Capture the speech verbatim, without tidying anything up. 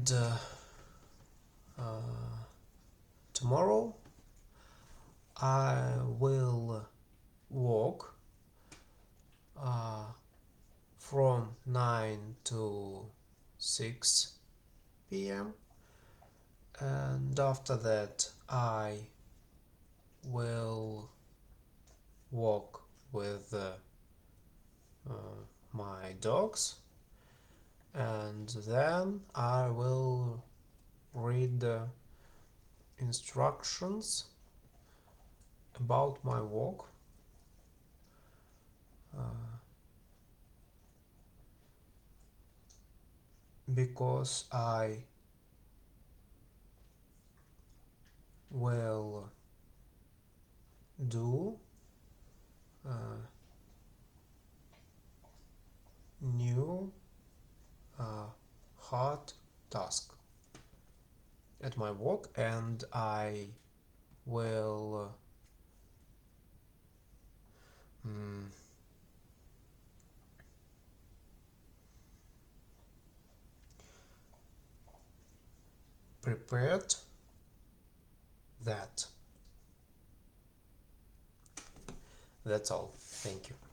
and uh, uh, tomorrow I will walk uh, from nine to six p m, and after that I will walk with uh, uh, my dogs, and then I will read the instructions about my walk. Uh, because I will do a new uh, hard task at my work, and I will uh, mm, prepared that. That's all. Thank you.